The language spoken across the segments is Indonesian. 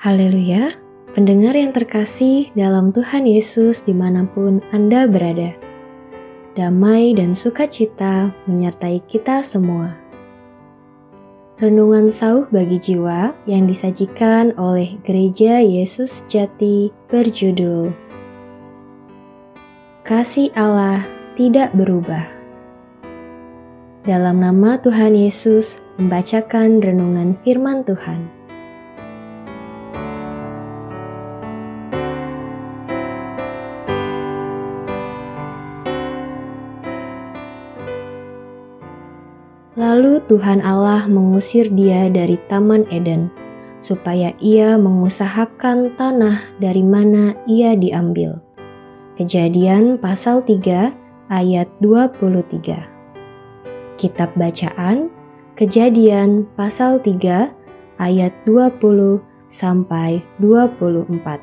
Haleluya, pendengar yang terkasih dalam Tuhan Yesus dimanapun Anda berada. Damai dan sukacita menyertai kita semua. Renungan sauh bagi jiwa yang disajikan oleh Gereja Yesus Jati berjudul Kasih Allah tidak berubah. Dalam nama Tuhan Yesus membacakan renungan firman Tuhan. Lalu Tuhan Allah mengusir dia dari Taman Eden, supaya ia mengusahakan tanah dari mana ia diambil. Kejadian pasal 3 ayat 23. Kitab bacaan, Kejadian pasal 3 ayat 20 sampai 24.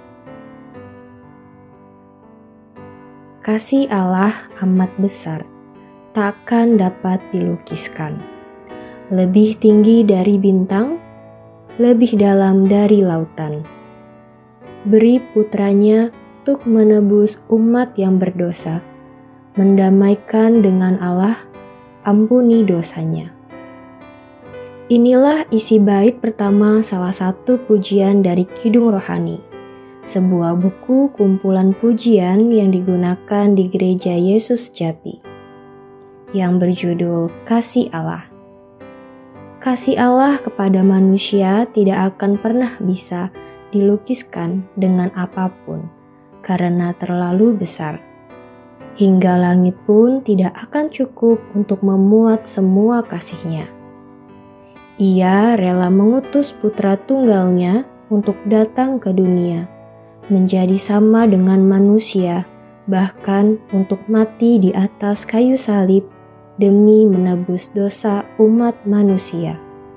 Kasih Allah amat besar, takkan dapat dilukiskan. Lebih tinggi dari bintang, lebih dalam dari lautan. Beri putranya untuk menebus umat yang berdosa, mendamaikan dengan Allah, ampuni dosanya. Inilah isi bait pertama salah satu pujian dari Kidung Rohani, sebuah buku kumpulan pujian yang digunakan di Gereja Yesus Jati, yang berjudul Kasih Allah. Kasih Allah kepada manusia tidak akan pernah bisa dilukiskan dengan apapun, karena terlalu besar. Hingga langit pun tidak akan cukup untuk memuat semua kasih-Nya. Ia rela mengutus putra tunggalnya untuk datang ke dunia, menjadi sama dengan manusia, bahkan untuk mati di atas kayu salib demi menebus dosa umat manusia.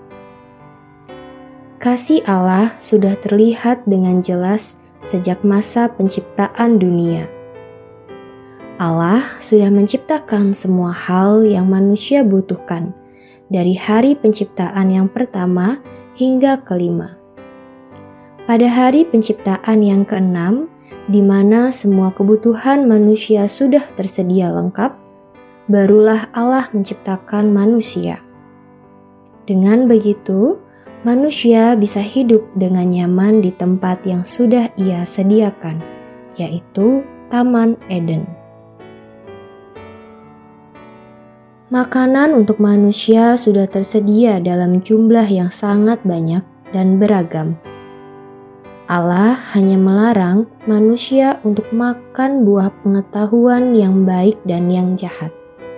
Kasih Allah sudah terlihat dengan jelas sejak masa penciptaan dunia. Allah sudah menciptakan semua hal yang manusia butuhkan, dari hari penciptaan yang pertama hingga kelima. Pada hari penciptaan yang keenam, di mana semua kebutuhan manusia sudah tersedia lengkap, barulah Allah menciptakan manusia. Dengan begitu, manusia bisa hidup dengan nyaman di tempat yang sudah Ia sediakan, yaitu Taman Eden. Makanan untuk manusia sudah tersedia dalam jumlah yang sangat banyak dan beragam. Allah hanya melarang manusia untuk makan buah pengetahuan yang baik dan yang jahat.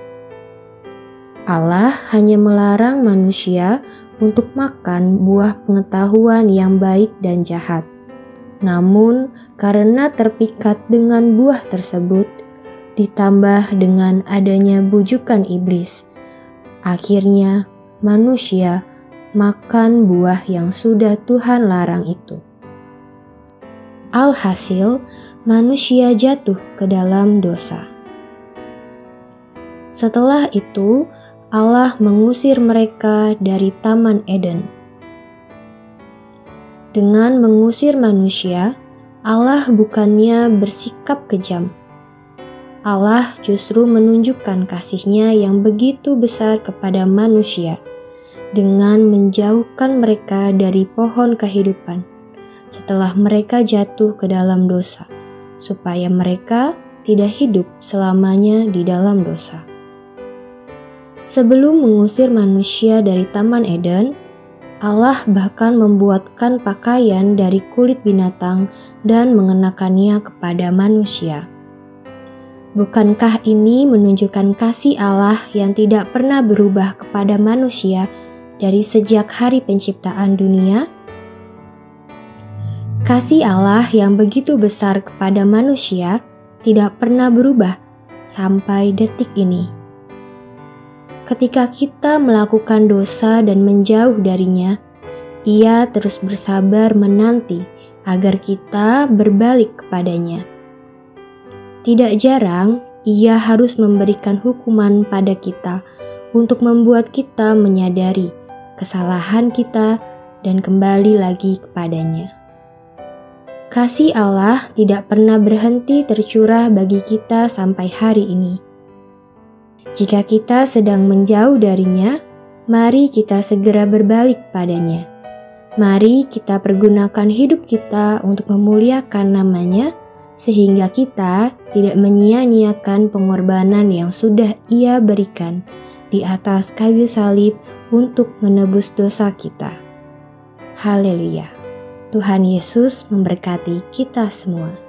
Allah hanya melarang manusia untuk makan buah pengetahuan yang baik dan jahat. Namun, karena terpikat dengan buah tersebut, ditambah dengan adanya bujukan iblis, akhirnya manusia makan buah yang sudah Tuhan larang itu. Alhasil, manusia jatuh ke dalam dosa. Setelah itu, Allah mengusir mereka dari Taman Eden. Dengan mengusir manusia, Allah bukannya bersikap kejam. Allah justru menunjukkan kasih-Nya yang begitu besar kepada manusia dengan menjauhkan mereka dari pohon kehidupan setelah mereka jatuh ke dalam dosa, supaya mereka tidak hidup selamanya di dalam dosa. Sebelum mengusir manusia dari Taman Eden, Allah bahkan membuatkan pakaian dari kulit binatang dan mengenakannya kepada manusia. Bukankah ini menunjukkan kasih Allah yang tidak pernah berubah kepada manusia dari sejak hari penciptaan dunia? Kasih Allah yang begitu besar kepada manusia tidak pernah berubah sampai detik ini. Ketika kita melakukan dosa dan menjauh darinya, Ia terus bersabar menanti agar kita berbalik kepadanya. Tidak jarang, Ia harus memberikan hukuman pada kita untuk membuat kita menyadari kesalahan kita dan kembali lagi kepadanya. Kasih Allah tidak pernah berhenti tercurah bagi kita sampai hari ini. Jika kita sedang menjauh darinya, mari kita segera berbalik padanya. Mari kita pergunakan hidup kita untuk memuliakan nama-Nya, sehingga kita tidak menyia-nyiakan pengorbanan yang sudah Ia berikan di atas kayu salib untuk menebus dosa kita. Haleluya! Tuhan Yesus memberkati kita semua.